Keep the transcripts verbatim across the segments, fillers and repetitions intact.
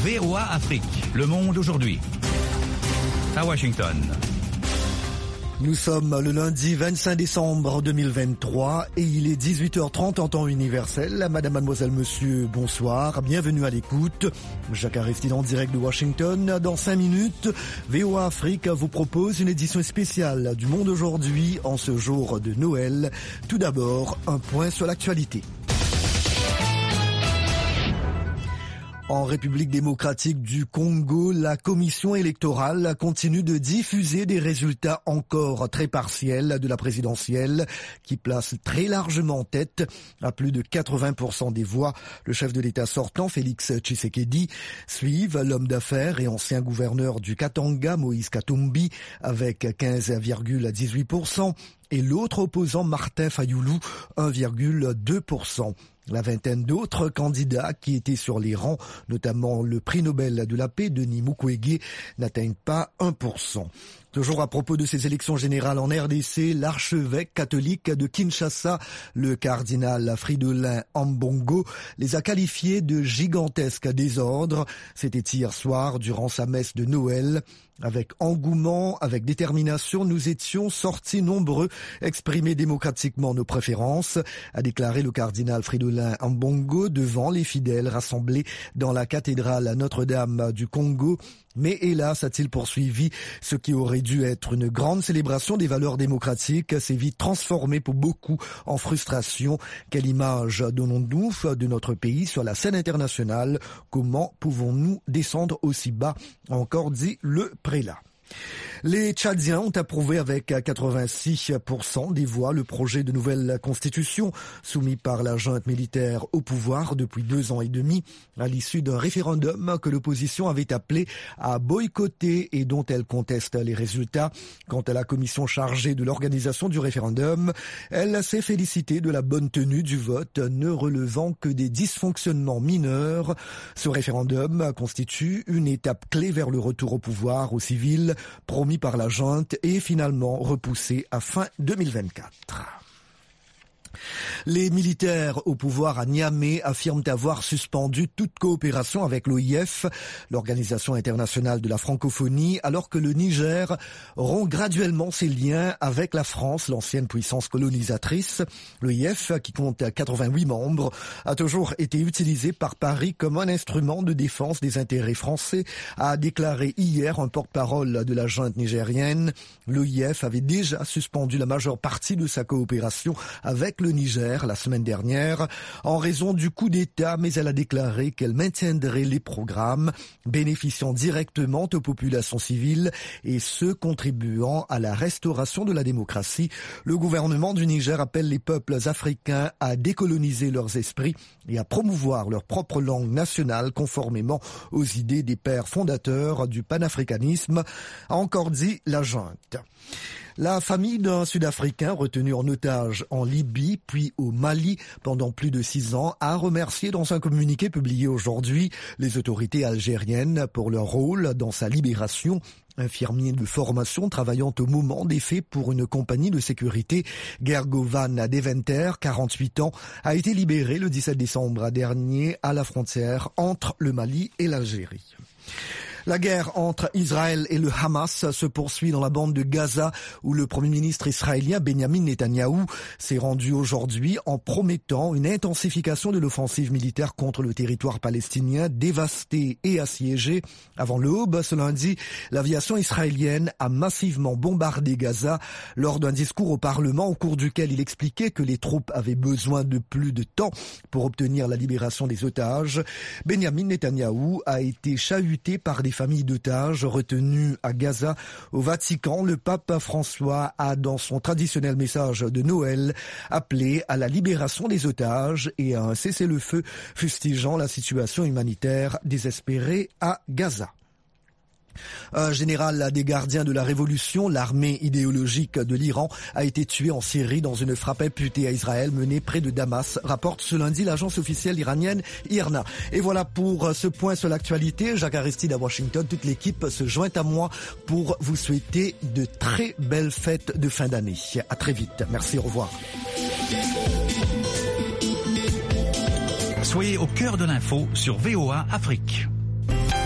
V O A Afrique, le monde aujourd'hui. À Washington. Nous sommes le lundi vingt-cinq décembre deux mille vingt-trois et il est dix-huit heures trente en temps universel. Madame, mademoiselle, monsieur, bonsoir. Bienvenue à l'écoute. Jacques Aristide en direct de Washington. Dans cinq minutes, V O A Afrique vous propose une édition spéciale du Monde aujourd'hui en ce jour de Noël. Tout d'abord, un point sur l'actualité. En République démocratique du Congo, la commission électorale continue de diffuser des résultats encore très partiels de la présidentielle qui place très largement en tête à plus de quatre-vingts pour cent des voix. Le chef de l'État sortant, Félix Tshisekedi, suivent l'homme d'affaires et ancien gouverneur du Katanga, Moïse Katumbi, avec quinze virgule dix-huit pour cent et l'autre opposant, Martin Fayoulou, un virgule deux pour cent. La vingtaine d'autres candidats qui étaient sur les rangs, notamment le prix Nobel de la paix, Denis Mukwege, n'atteignent pas un pour cent. Toujours à propos de ces élections générales en R D C, l'archevêque catholique de Kinshasa, le cardinal Fridolin Ambongo, les a qualifiés de gigantesques désordres. C'était hier soir durant sa messe de Noël. Avec engouement, avec détermination, nous étions sortis nombreux, exprimer démocratiquement nos préférences, a déclaré le cardinal Fridolin Ambongo devant les fidèles rassemblés dans la cathédrale Notre-Dame du Congo. Mais hélas, a-t-il poursuivi, ce qui aurait dû être une grande célébration des valeurs démocratiques s'est vite transformé pour beaucoup en frustration. Quelle image donnons-nous de notre pays sur la scène internationale? Comment pouvons-nous descendre aussi bas? A encore dit le prélat. Les Tchadiens ont approuvé avec quatre-vingt-six pour cent des voix le projet de nouvelle constitution soumis par la junte militaire au pouvoir depuis deux ans et demi à l'issue d'un référendum que l'opposition avait appelé à boycotter et dont elle conteste les résultats. Quant à la commission chargée de l'organisation du référendum, elle s'est félicitée de la bonne tenue du vote, ne relevant que des dysfonctionnements mineurs. Ce référendum constitue une étape clé vers le retour au pouvoir aux civils promis par la junte et finalement repoussé à fin deux mille vingt-quatre. Les militaires au pouvoir à Niamey affirment avoir suspendu toute coopération avec l'O I F, l'Organisation internationale de la francophonie, alors que le Niger rompt graduellement ses liens avec la France, l'ancienne puissance colonisatrice. L'O I F, qui compte quatre-vingt-huit membres, a toujours été utilisé par Paris comme un instrument de défense des intérêts français, a déclaré hier un porte-parole de la junte nigérienne. L'O I F avait déjà suspendu la majeure partie de sa coopération avec le Niger la semaine dernière en raison du coup d'État, mais elle a déclaré qu'elle maintiendrait les programmes bénéficiant directement aux populations civiles et ceux contribuant à la restauration de la démocratie. Le gouvernement du Niger appelle les peuples africains à décoloniser leurs esprits et à promouvoir leur propre langue nationale conformément aux idées des pères fondateurs du panafricanisme, a encore dit la junte. La famille d'un Sud-Africain retenu en otage en Libye puis au Mali pendant plus de six ans a remercié dans un communiqué publié aujourd'hui les autorités algériennes pour leur rôle dans sa libération. Infirmier de formation travaillant au moment des faits pour une compagnie de sécurité, Gergovan Deventer, quarante-huit ans, a été libéré le dix-sept décembre dernier à la frontière entre le Mali et l'Algérie. La guerre entre Israël et le Hamas se poursuit dans la bande de Gaza où le Premier ministre israélien Benjamin Netanyahou s'est rendu aujourd'hui en promettant une intensification de l'offensive militaire contre le territoire palestinien dévasté et assiégé. Avant l'aube, ce lundi, l'aviation israélienne a massivement bombardé Gaza lors d'un discours au Parlement au cours duquel il expliquait que les troupes avaient besoin de plus de temps pour obtenir la libération des otages. Benjamin Netanyahou a été chahuté par des familles d'otages retenues à Gaza. Au Vatican, le pape François a, dans son traditionnel message de Noël, appelé à la libération des otages et à un cessez-le-feu, fustigeant la situation humanitaire désespérée à Gaza. Un général des gardiens de la révolution, l'armée idéologique de l'Iran, a été tué en Syrie dans une frappe imputée à Israël menée près de Damas, rapporte ce lundi l'agence officielle iranienne I R N A. Et voilà pour ce point sur l'actualité. Jacques Aristide à Washington, toute l'équipe se joint à moi pour vous souhaiter de très belles fêtes de fin d'année. À très vite. Merci, au revoir. Soyez au cœur de l'info sur V O A Afrique.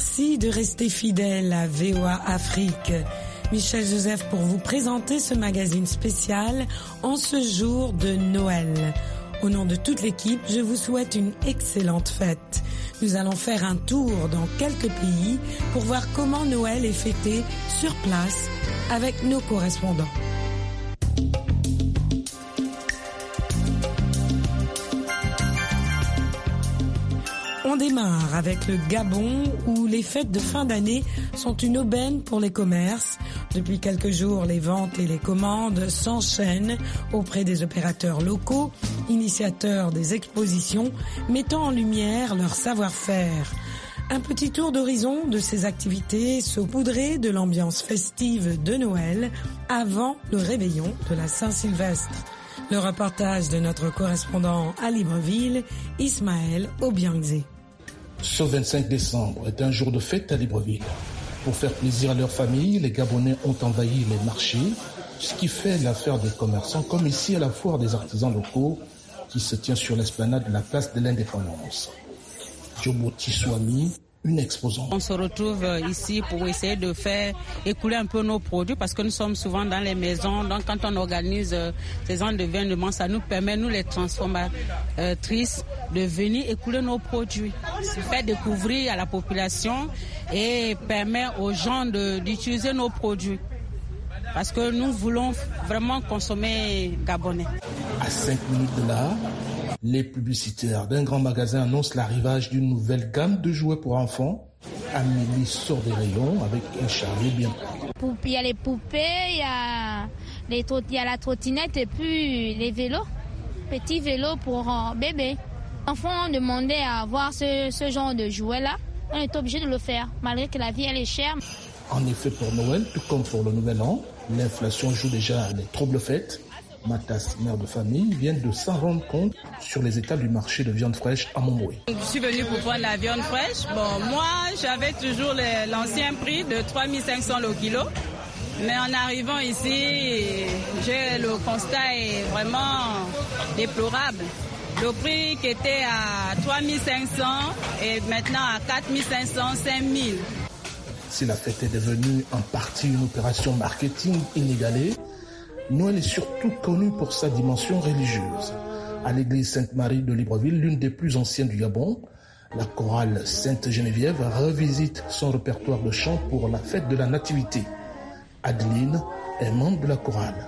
Merci de rester fidèle à V O A Afrique. Michel Joseph pour vous présenter ce magazine spécial en ce jour de Noël. Au nom de toute l'équipe, je vous souhaite une excellente fête. Nous allons faire un tour dans quelques pays pour voir comment Noël est fêté sur place avec nos correspondants. On démarre avec le Gabon où les fêtes de fin d'année sont une aubaine pour les commerces. Depuis quelques jours, les ventes et les commandes s'enchaînent auprès des opérateurs locaux, initiateurs des expositions, mettant en lumière leur savoir-faire. Un petit tour d'horizon de ces activités saupoudrées de l'ambiance festive de Noël avant le réveillon de la Saint-Sylvestre. Le reportage de notre correspondant à Libreville, Ismaël Obiangze. Ce vingt-cinq décembre est un jour de fête à Libreville. Pour faire plaisir à leur famille, les Gabonais ont envahi les marchés, ce qui fait l'affaire des commerçants, comme ici à la foire des artisans locaux qui se tient sur l'esplanade de la place de l'Indépendance. Djoboti Swami, une exposante. On se retrouve ici pour essayer de faire écouler un peu nos produits parce que nous sommes souvent dans les maisons. Donc quand on organise ces gens d'événements, ça nous permet, nous les transformatrices, de venir écouler nos produits. Ça fait découvrir à la population et permet aux gens de, d'utiliser nos produits. Parce que nous voulons vraiment consommer gabonais. À cinq minutes de là, les publicitaires d'un grand magasin annoncent l'arrivage d'une nouvelle gamme de jouets pour enfants. Amélie sort des rayons avec un chariot bien pris. Il y a les poupées, il y a, les, il y a la trottinette et puis les vélos. Petits vélos pour euh, bébés. Les enfants ont demandé à avoir ce, ce genre de jouets-là. On est obligé de le faire, malgré que la vie elle est chère. En effet, pour Noël, tout comme pour le Nouvel An, l'inflation joue déjà les troubles fêtes. Matas, mère de famille, vient de s'en rendre compte sur les étals du marché de viande fraîche à Montbroué. Je suis venue pour prendre la viande fraîche. Bon, moi, j'avais toujours les, l'ancien prix de trois mille cinq cents le kilo. Mais en arrivant ici, j'ai, le constat est vraiment déplorable. Le prix qui était à trois mille cinq cents est maintenant à quatre mille cinq cents, cinq mille. Si la fête est devenue en partie une opération marketing inégalée, Noël est surtout connu pour sa dimension religieuse. À l'église Sainte-Marie de Libreville, l'une des plus anciennes du Gabon, la chorale Sainte-Geneviève revisite son répertoire de chants pour la fête de la Nativité. Adeline est membre de la chorale.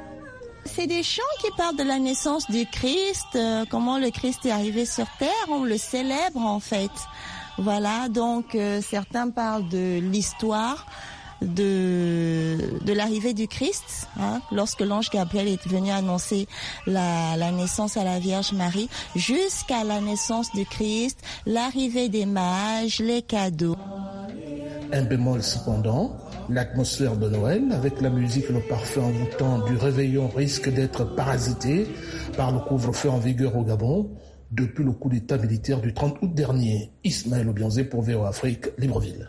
C'est des chants qui parlent de la naissance du Christ, euh, comment le Christ est arrivé sur terre, on le célèbre en fait. Voilà, donc euh, certains parlent de l'histoire de de l'arrivée du Christ, hein, lorsque l'ange Gabriel est venu annoncer la, la naissance à la Vierge Marie, jusqu'à la naissance du Christ, l'arrivée des mages, les cadeaux. Un bémol cependant, l'atmosphère de Noël, avec la musique et le parfum envoûtant du réveillon, risque d'être parasité par le couvre-feu en vigueur au Gabon depuis le coup d'état militaire du trente août dernier. Ismaël Obiangze pour V O A Afrique, Libreville.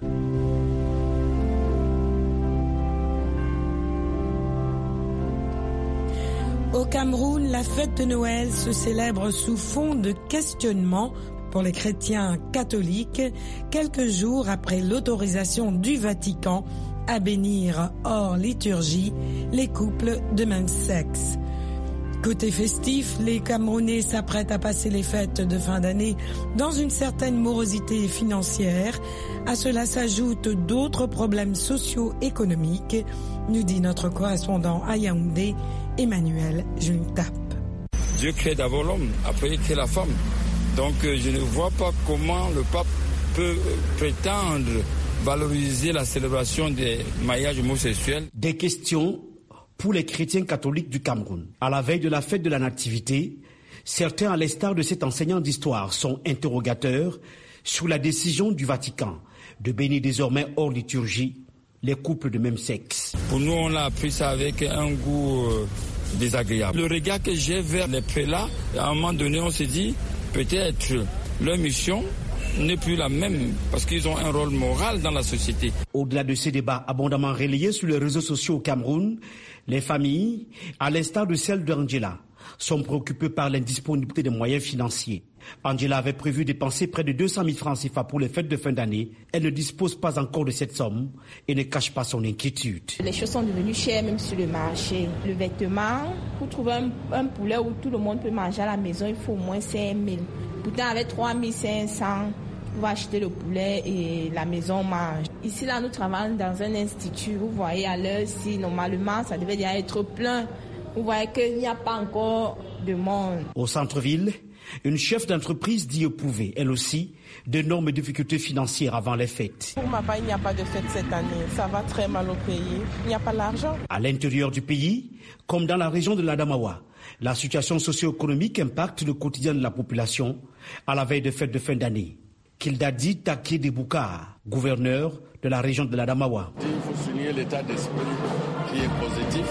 Au Cameroun, la fête de Noël se célèbre sous fond de questionnement pour les chrétiens catholiques, quelques jours après l'autorisation du Vatican à bénir hors liturgie les couples de même sexe. Côté festif, les Camerounais s'apprêtent à passer les fêtes de fin d'année dans une certaine morosité financière. À cela s'ajoutent d'autres problèmes socio-économiques, nous dit notre correspondant à Yaoundé, Emmanuel Juntap. Dieu crée d'abord l'homme, après il crée la femme. Donc je ne vois pas comment le pape peut prétendre valoriser la célébration des mariages homosexuels. Des questions pour les chrétiens catholiques du Cameroun. À la veille de la fête de la Nativité, certains, à l'instar de cet enseignant d'histoire, sont interrogateurs sur la décision du Vatican de bénir désormais hors liturgie les couples de même sexe. Pour nous, on a appris ça avec un goût euh, désagréable. Le regard que j'ai vers les prélats, à un moment donné, on s'est dit, peut-être leur mission n'est plus la même parce qu'ils ont un rôle moral dans la société. Au-delà de ces débats abondamment relayés sur les réseaux sociaux au Cameroun, les familles, à l'instar de celle d'Angela, sont préoccupés par l'indisponibilité des moyens financiers. Angela avait prévu dépenser près de deux cent mille francs C F A pour les fêtes de fin d'année. Elle ne dispose pas encore de cette somme et ne cache pas son inquiétude. Les choses sont devenues chères même sur le marché. Le vêtement, pour trouver un, un poulet où tout le monde peut manger à la maison, il faut au moins cinq mille. Pourtant avec trois mille cinq cents, on va acheter le poulet et la maison mange. Ici, là, nous travaillons dans un institut. Vous voyez à l'heure, si normalement, ça devait déjà être plein. Vous voyez qu'il n'y a pas encore de monde. Au centre-ville, une chef d'entreprise dit éprouver, elle aussi, d'énormes difficultés financières avant les fêtes. Pour ma part, il n'y a pas de fête cette année. Ça va très mal au pays. Il n'y a pas l'argent. À l'intérieur du pays, comme dans la région de l'Adamawa, la situation socio-économique impacte le quotidien de la population à la veille des fêtes de fin d'année. Kildadi Taki Debouka, gouverneur de la région de l'Adamawa. Il faut souligner l'état d'esprit qui est positif,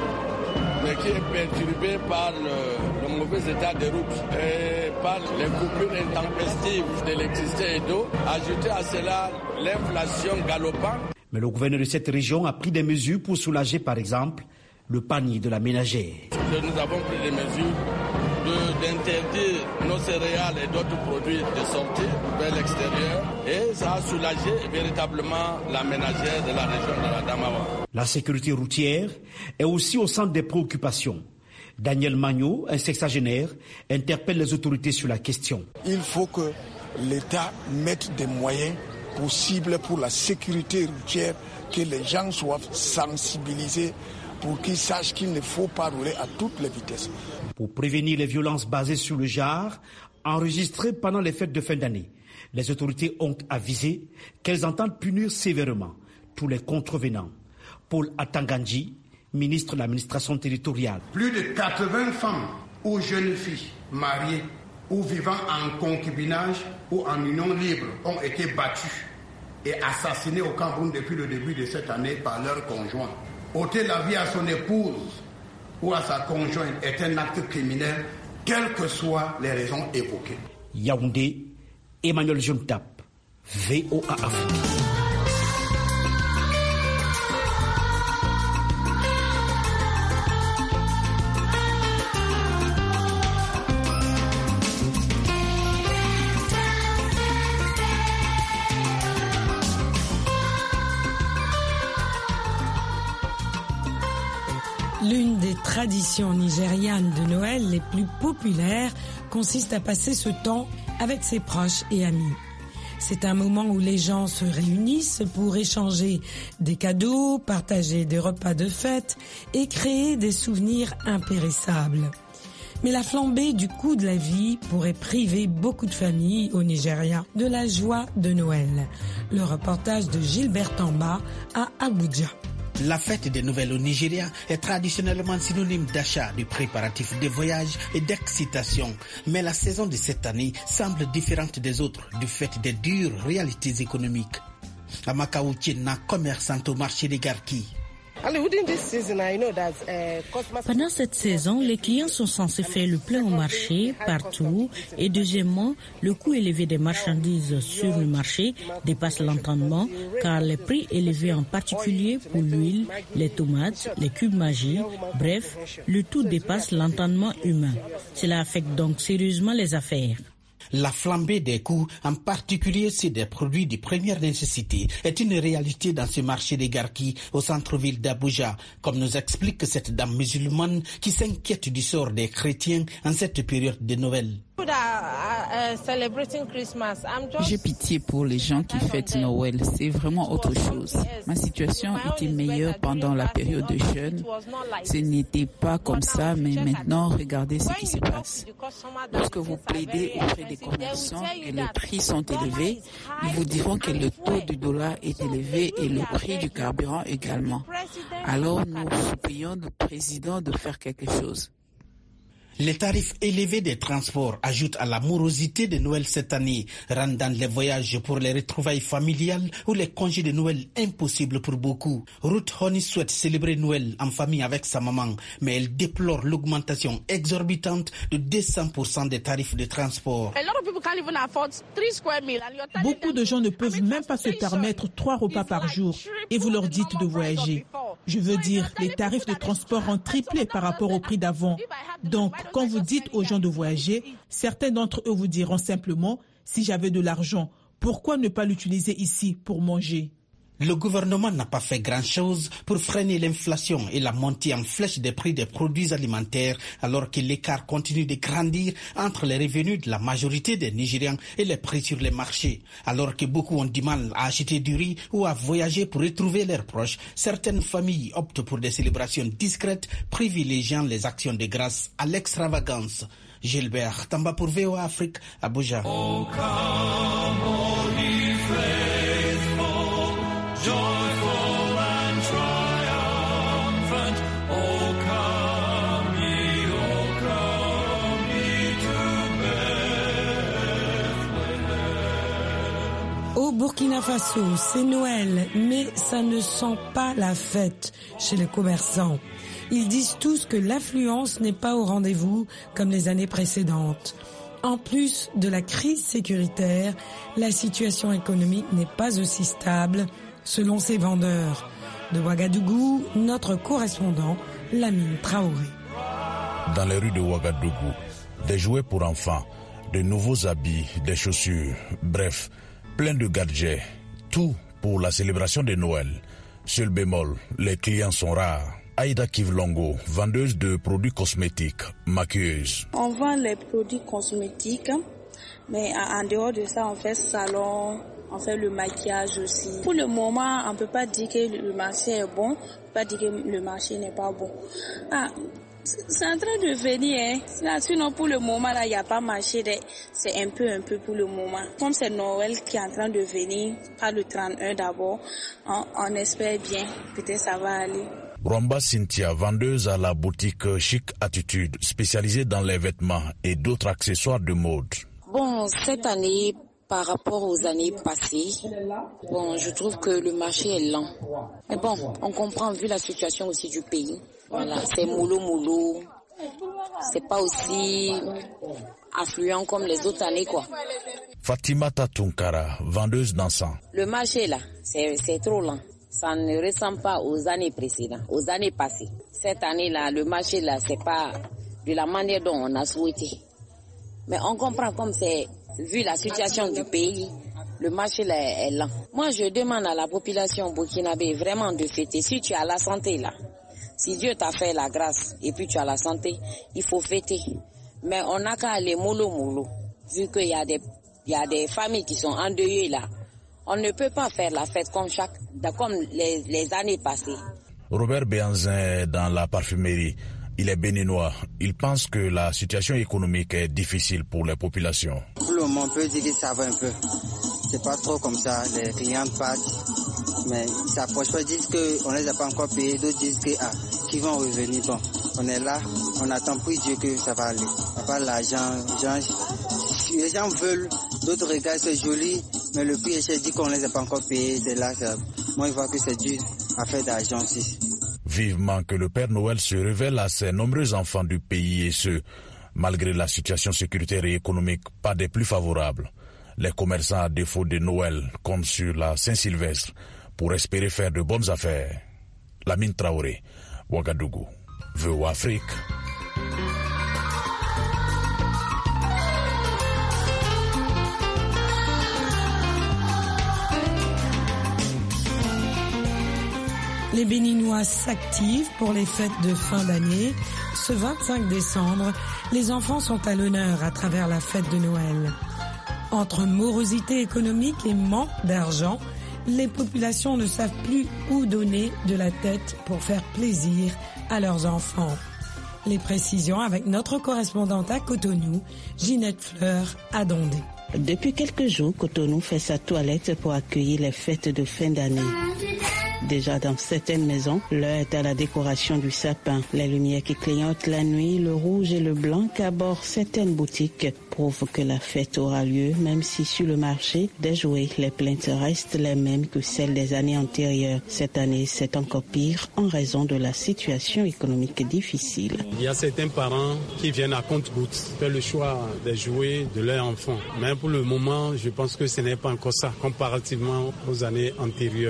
mais qui est perturbé par le, le mauvais état des routes et par les coupures intempestives d'électricité et d'eau. Ajouté à cela l'inflation galopante. Mais le gouverneur de cette région a pris des mesures pour soulager, par exemple, le panier de la ménagère. Nous avons pris des mesures de, d'interdire nos céréales et d'autres produits de sortir vers l'extérieur et ça a soulagé véritablement la ménagère de la région de l'Adamawa. La sécurité routière est aussi au centre des préoccupations. Daniel Magno, un sexagénaire, interpelle les autorités sur la question. Il faut que l'État mette des moyens possibles pour la sécurité routière, que les gens soient sensibilisés pour qu'ils sachent qu'il ne faut pas rouler à toutes les vitesses. Pour prévenir les violences basées sur le genre, enregistrées pendant les fêtes de fin d'année, les autorités ont avisé qu'elles entendent punir sévèrement tous les contrevenants. Paul Atanganji, ministre de l'administration territoriale. Plus de quatre-vingts femmes ou jeunes filles mariées ou vivant en concubinage ou en union libre ont été battues et assassinées au Cameroun depuis le début de cette année par leurs conjoints. Ôter la vie à son épouse ou à sa conjointe est un acte criminel, quelles que soient les raisons évoquées. Yaoundé, Emmanuel Juntap, V O A Afrique. L'une des traditions nigérianes de Noël les plus populaires consiste à passer ce temps avec ses proches et amis. C'est un moment où les gens se réunissent pour échanger des cadeaux, partager des repas de fête et créer des souvenirs impérissables. Mais la flambée du coût de la vie pourrait priver beaucoup de familles au Nigeria de la joie de Noël. Le reportage de Gilbert Tamba à Abuja. La fête des Noël au Nigeria est traditionnellement synonyme d'achat, de préparatifs de voyage et d'excitation. Mais la saison de cette année semble différente des autres du fait des dures réalités économiques. Amaka Uchenna, commerçante au marché des Garki. Pendant cette saison, les clients sont censés faire le plein au marché, partout. Et deuxièmement, le coût élevé des marchandises sur le marché dépasse l'entendement, car les prix élevés en particulier pour l'huile, les tomates, les cubes Maggi, bref, le tout dépasse l'entendement humain. Cela affecte donc sérieusement les affaires. La flambée des coûts, en particulier ceux des produits de première nécessité, est une réalité dans ce marché des Garki au centre-ville d'Abuja, comme nous explique cette dame musulmane qui s'inquiète du sort des chrétiens en cette période de Noël. J'ai pitié pour les gens qui fêtent Noël, c'est vraiment autre chose. Ma situation était meilleure pendant la période de jeûne. Ce n'était pas comme ça, mais maintenant, regardez ce qui se passe. Lorsque vous plaidez auprès des commerçants et les prix sont élevés, ils vous diront que le taux du dollar est élevé et le prix du carburant également. Alors, nous supplions le président de faire quelque chose. Les tarifs élevés des transports ajoutent à la morosité de Noël cette année, rendant les voyages pour les retrouvailles familiales ou les congés de Noël impossibles pour beaucoup. Ruth Honey souhaite célébrer Noël en famille avec sa maman, mais elle déplore l'augmentation exorbitante de deux cents pour cent des tarifs de transport. Beaucoup de gens ne peuvent même pas se permettre trois repas par jour et vous leur dites de voyager. Je veux dire, les tarifs de transport ont triplé par rapport au prix d'avant. Donc, quand vous dites aux gens de voyager, certains d'entre eux vous diront simplement, si j'avais de l'argent, pourquoi ne pas l'utiliser ici pour manger ? Le gouvernement n'a pas fait grand-chose pour freiner l'inflation et la montée en flèche des prix des produits alimentaires, alors que l'écart continue de grandir entre les revenus de la majorité des Nigérians et les prix sur les marchés. Alors que beaucoup ont du mal à acheter du riz ou à voyager pour retrouver leurs proches, certaines familles optent pour des célébrations discrètes, privilégiant les actions de grâce à l'extravagance. Gilbert Tamba pour V O A Afrique, Abuja. Oh, joyful and triumphant, oh come ye, oh come ye to Bethlehem. Au Burkina Faso, c'est Noël, mais ça ne sent pas la fête chez les commerçants. Ils disent tous que l'affluence n'est pas au rendez-vous comme les années précédentes. En plus de la crise sécuritaire, la situation économique n'est pas aussi stable selon ces vendeurs. De Ouagadougou, notre correspondant, Lamine Traoré. Dans les rues de Ouagadougou, des jouets pour enfants, de nouveaux habits, des chaussures, bref, plein de gadgets, tout pour la célébration de Noël. Seul bémol, les clients sont rares. Aïda Kivlongo, vendeuse de produits cosmétiques, maquilleuse. On vend les produits cosmétiques, mais en dehors de ça, on fait salon, on fait le maquillage aussi. Pour le moment, on ne peut pas dire que le marché est bon, on ne peut pas dire que le marché n'est pas bon. Ah, c'est en train de venir, hein. Sinon pour le moment, il n'y a pas marché, c'est un peu, un peu pour le moment. Comme c'est Noël qui est en train de venir, pas le trente et un d'abord, on, on espère bien, peut-être ça va aller. Romba Cynthia, vendeuse à la boutique Chic Attitude, spécialisée dans les vêtements et d'autres accessoires de mode. Bon, cette année, par rapport aux années passées, bon, je trouve que le marché est lent. Mais bon, on comprend vu la situation aussi du pays. Voilà, c'est mollo mollo. C'est pas aussi affluent comme les autres années, quoi. Fatima Tatunkara, vendeuse d'encens. Le marché là, c'est, c'est trop lent. Ça ne ressemble pas aux années précédentes, aux années passées. Cette année-là, le marché là, c'est pas de la manière dont on a souhaité. Mais on comprend comme c'est, vu la situation du pays, le marché là est lent. Moi, je demande à la population burkinabé vraiment de fêter. Si tu as la santé là, si Dieu t'a fait la grâce et puis tu as la santé, il faut fêter. Mais on n'a qu'à aller mollo mollo, vu qu'il y a des, il y a des familles qui sont endeuillées là. On ne peut pas faire la fête comme chaque, comme les, les années passées. Robert Béanzin est dans la parfumerie. Il est béninois. Il pense que la situation économique est difficile pour les populations. Pour le moment, on peut dire que ça va un peu. C'est pas trop comme ça. Les clients partent, mais ils s'approchent pas. Ils disent qu'on ne les a pas encore payés. D'autres disent que, ah, qu'ils vont revenir. Bon, on est là, on attend pour Dieu que ça va aller. On n'a pas l'argent. Les gens, les gens veulent, d'autres regardent, c'est joli. Mais le prix est cher, dit qu'on ne les a pas encore payés. C'est là, ça... moi, je vois que c'est dur à faire d'argent aussi. Vivement que le Père Noël se révèle à ces nombreux enfants du pays et ce, malgré la situation sécuritaire et économique pas des plus favorables. Les commerçants à défaut de Noël comptent sur la Saint-Sylvestre pour espérer faire de bonnes affaires. Lamine Traoré, Ouagadougou, V O A Afrique. Les Béninois s'activent pour les fêtes de fin d'année. Ce vingt-cinq décembre, les enfants sont à l'honneur à travers la fête de Noël. Entre morosité économique et manque d'argent, les populations ne savent plus où donner de la tête pour faire plaisir à leurs enfants. Les précisions avec notre correspondante à Cotonou, Ginette Fleur à Dondé. Depuis quelques jours, Cotonou fait sa toilette pour accueillir les fêtes de fin d'année. Déjà dans certaines maisons, l'heure est à la décoration du sapin. Les lumières qui clignotent la nuit, le rouge et le blanc qu'abordent certaines boutiques prouvent que la fête aura lieu, même si sur le marché des jouets, les plaintes restent les mêmes que celles des années antérieures. Cette année, c'est encore pire en raison de la situation économique difficile. Il y a certains parents qui viennent à compte-gouttes faire le choix des jouets de leurs enfants. Mais pour le moment, je pense que ce n'est pas encore ça, comparativement aux années antérieures. Nous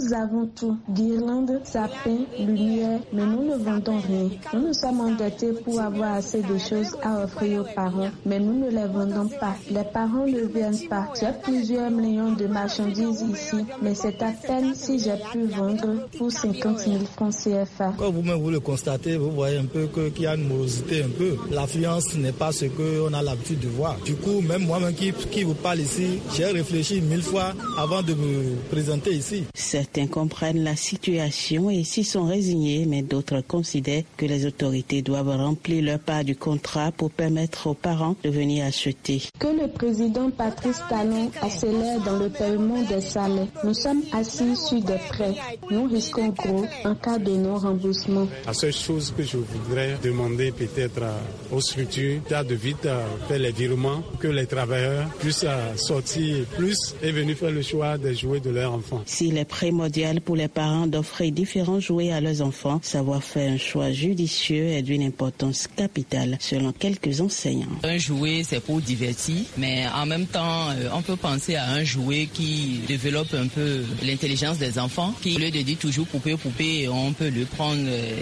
Nous avons tout, guirlandes, sapins, lumière, mais nous ne vendons rien. Nous nous sommes endettés pour avoir assez de choses à offrir aux parents, mais nous ne les vendons pas. Les parents ne viennent pas. J'ai plusieurs millions de marchandises ici, mais c'est à peine si j'ai pu vendre pour cinquante mille francs C F A. Quand vous-même vous le constatez, vous voyez un peu que, qu'il y a une morosité un peu. L'affluence n'est pas ce qu'on a l'habitude de voir. Du coup, même moi-même qui, qui vous parle ici, j'ai réfléchi mille fois avant de me présenter ici. Certains comprennent la situation et s'y sont résignés, mais d'autres considèrent que les autorités doivent remplir leur part du contrat pour permettre aux parents de venir acheter. Que le président Patrice Talon accélère dans le paiement des salaires. Nous sommes assis sur des prêts. Nous risquons gros en cas de non-remboursement. La seule chose que je voudrais demander peut-être aux structures, c'est de vite faire les virements pour que les travailleurs puissent sortir plus et venir faire le choix des jouets de leurs enfants. S'il est primordial pour les parents d'offrir différents jouets à leurs enfants, savoir faire un choix judicieux est d'une importance capitale selon quelques enseignants. Un jouet, c'est pour divertir, mais en même temps, on peut penser à un jouet qui développe un peu l'intelligence des enfants, qui au lieu de dire toujours poupée, poupée, on peut le prendre,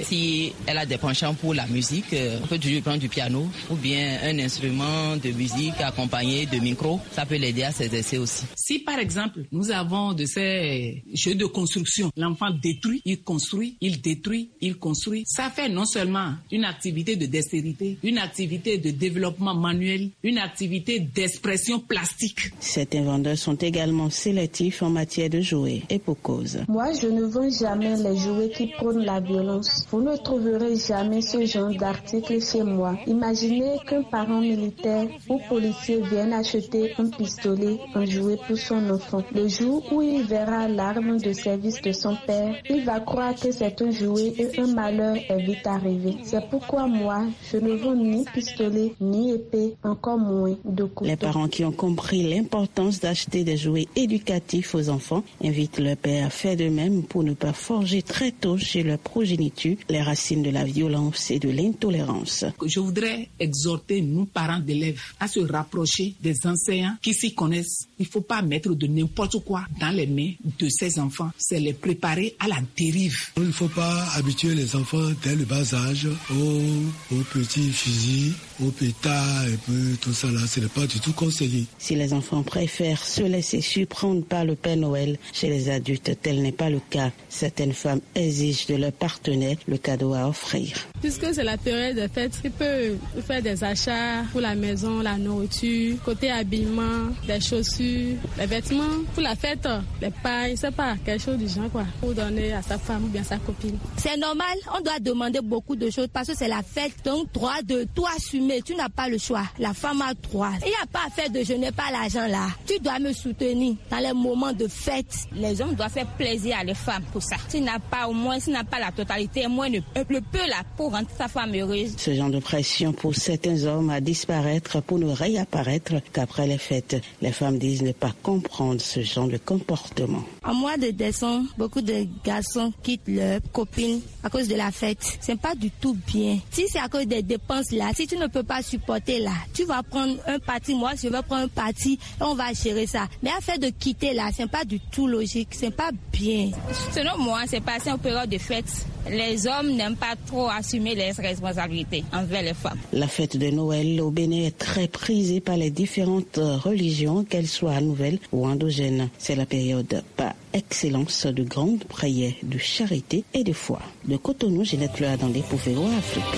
si elle a des penchants pour la musique, on peut toujours prendre du piano ou bien un instrument de musique accompagné de micro, ça peut l'aider à s'exercer aussi. Si par exemple, nous avons de ces jeux de construction, l'enfant détruit, il construit, il détruit, il construit, ça fait non seulement une activité de dextérité, une activité de développement manuel, une activité d'expression plastique. Certains vendeurs sont également sélectifs en matière de jouets et pour cause. Moi, je ne vends jamais les jouets qui prônent la violence. Vous ne trouverez jamais ce genre d'article chez moi. Imaginez qu'un parent militaire ou policier vienne acheter un pistolet, un jouet pour son enfant. Le jour où il verra l'arme de service de son père, il va croire que c'est un jouet et un malheur est vite arrivé. C'est pourquoi moi, je ne vends ni pistolet, ni épée, encore moins de couteau. Les parents qui ont compris l'importance d'acheter des jouets éducatifs aux enfants invitent leur père à faire de même pour ne pas forger très tôt chez leur progéniture les racines de la violence et de l'intolérance. Je voudrais exhorter nous, parents d'élèves, à se rapprocher des enseignants qui s'y connaissent. Il ne faut pas mettre de n'importe quoi dans les mains de ces enfants. C'est les préparer à la dérive. Il ne faut pas habituer les enfants dès le bas âge aux, aux petits fusils, aux pétards et puis tout ça là. Ce n'est pas du tout conseillé. Si les enfants préfèrent se laisser surprendre par le Père Noël, chez les adultes, tel n'est pas le cas. Certaines femmes exigent de leur partenaire le cadeau à offrir. Puisque c'est la période des fêtes, il peut faire des achats pour la maison, la nourriture, côté habillement, des chaussures, des vêtements. Pour la fête, les pailles, c'est pas quelque chose du genre quoi, pour donner à sa femme ou bien à sa copine. C'est normal, on doit demander beaucoup de choses parce que c'est la fête, donc droit de tout assumer, tu n'as pas le choix. La femme a droit. Il n'y a pas à faire de je n'ai pas l'argent là. Tu dois me soutenir dans les moments de fête. Les hommes doivent faire plaisir à les femmes pour ça. S'il n'a pas au moins, s'il n'a pas la totalité, au moins le, le peu là pour rendre sa femme heureuse. Ce genre de pression pousse certains hommes à disparaître pour ne réapparaître qu'après les fêtes. Les femmes disent ne pas comprendre ce genre de comportement. En mois de décembre, beaucoup de garçons quittent leurs copines à cause de la fête. C'est pas du tout bien. Si c'est à cause des dépenses là, si tu ne peux pas supporter là, tu vas prendre un parti, moi je vais prendre un parti et on va gérer ça. Mais à faire de quitter là, c'est pas du tout logique, c'est pas bien. Selon moi, c'est passé en période de fête. Les hommes n'aiment pas trop assumer les responsabilités envers les femmes. La fête de Noël au Bénin est très prisée par les différentes religions, qu'elles soient nouvelles ou endogènes. C'est la période par excellence de grandes prières, de charité et de foi. De Cotonou, Ginette Lea dans les Pouveaux Afrique.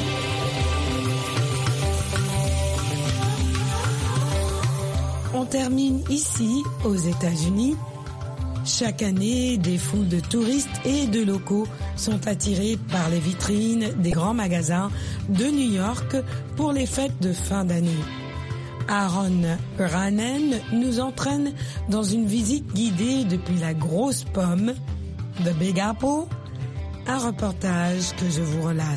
On termine ici, aux États-Unis. Chaque année, des foules de touristes et de locaux sont attirés par les vitrines des grands magasins de New York pour les fêtes de fin d'année. Aaron Ranen nous entraîne dans une visite guidée depuis la grosse pomme de Big Apple, un reportage que je vous relate.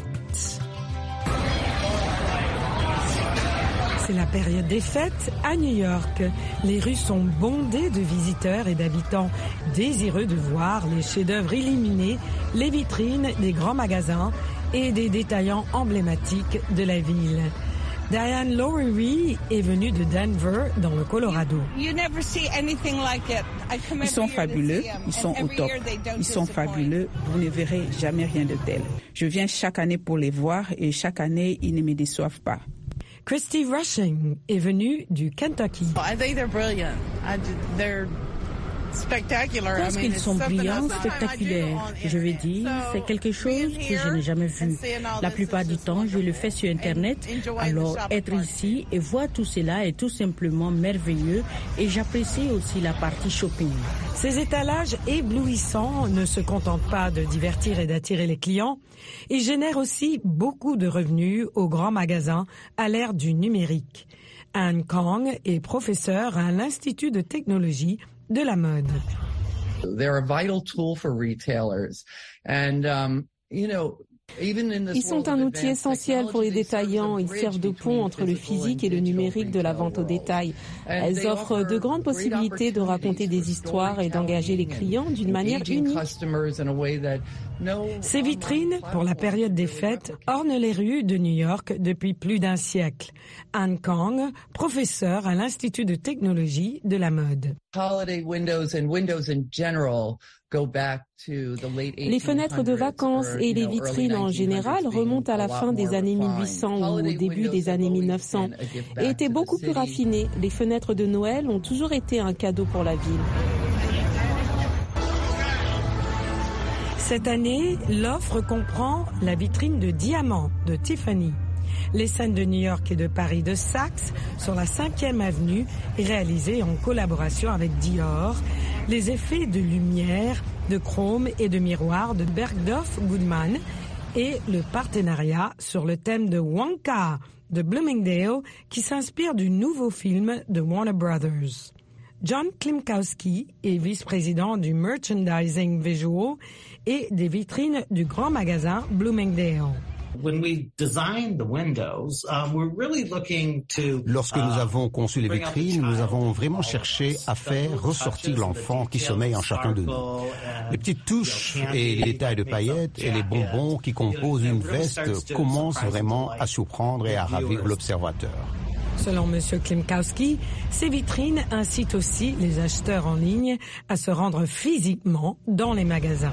C'est la période des fêtes à New York. Les rues sont bondées de visiteurs et d'habitants désireux de voir les chefs-d'œuvre illuminés, les vitrines des grands magasins et des détaillants emblématiques de la ville. Diane Lowery est venue de Denver, dans le Colorado. Ils sont fabuleux, ils sont au top, ils sont fabuleux, vous ne verrez jamais rien de tel. Je viens chaque année pour les voir et chaque année, ils ne me déçoivent pas. Christy Rushing est venue du Kentucky. Je pense qu'ils sont brillants, spectaculaires. Je vais dire, c'est quelque chose que je n'ai jamais vu. La plupart du temps, je le fais sur Internet. Alors, être ici et voir tout cela est tout simplement merveilleux et j'apprécie aussi la partie shopping. Ces étalages éblouissants ne se contentent pas de divertir et d'attirer les clients. Ils génèrent aussi beaucoup de revenus aux grands magasins à l'ère du numérique. Anne Kong est professeure à l'Institut de technologie de la mode. They're a vital tool for retailers. And, um, you know, Ils sont un outil essentiel pour les détaillants. Ils servent de pont entre le physique et le numérique de la vente au détail. Elles offrent de grandes possibilités de raconter des histoires et d'engager les clients d'une manière unique. Ces vitrines, pour la période des fêtes, ornent les rues de New York depuis plus d'un siècle. Anne Kong, professeure à l'Institut de technologie de la mode. Les fenêtres de vacances et les vitrines en général remontent à la fin des années mille huit cents ou au début des années mille neuf cents et étaient beaucoup plus raffinées. Les fenêtres de Noël ont toujours été un cadeau pour la ville. Cette année, l'offre comprend la vitrine de diamants de Tiffany, les scènes de New York et de Paris de Saks sur la cinquième avenue, réalisées en collaboration avec Dior, les effets de lumière, de chrome et de miroir de Bergdorf Goodman et le partenariat sur le thème de Wonka de Bloomingdale qui s'inspire du nouveau film de Warner Brothers. John Klimkowski est vice-président du merchandising visual et des vitrines du grand magasin Bloomingdale. Lorsque nous avons conçu les vitrines, nous avons vraiment cherché à faire ressortir l'enfant qui sommeille en chacun de nous. Les petites touches et les détails de paillettes et les bonbons qui composent une veste commencent vraiment à surprendre et à ravir l'observateur. Selon M. Klimkowski, ces vitrines incitent aussi les acheteurs en ligne à se rendre physiquement dans les magasins.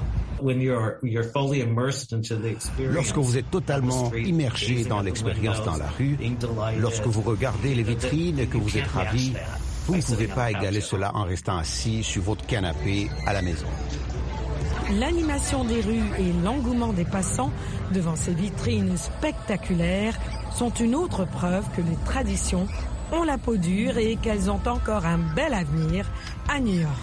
Lorsque vous êtes totalement immergé dans l'expérience dans la rue, lorsque vous regardez les vitrines et que vous êtes ravi, vous ne pouvez pas égaler cela en restant assis sur votre canapé à la maison. L'animation des rues et l'engouement des passants devant ces vitrines spectaculaires sont une autre preuve que les traditions ont la peau dure et qu'elles ont encore un bel avenir à New York.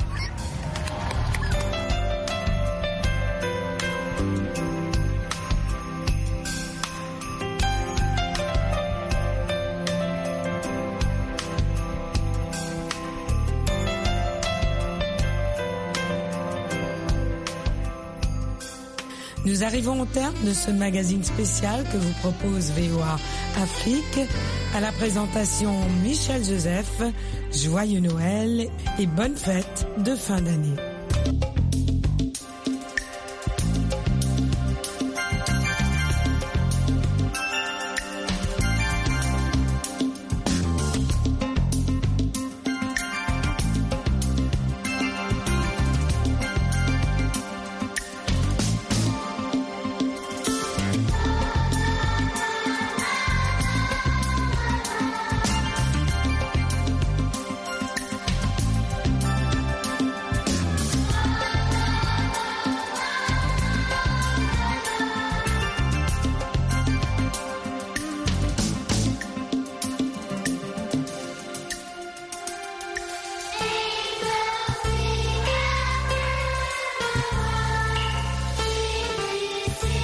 Nous arrivons au terme de ce magazine spécial que vous propose V O A Afrique. À la présentation, Michel Joseph. Joyeux Noël et bonne fête de fin d'année. See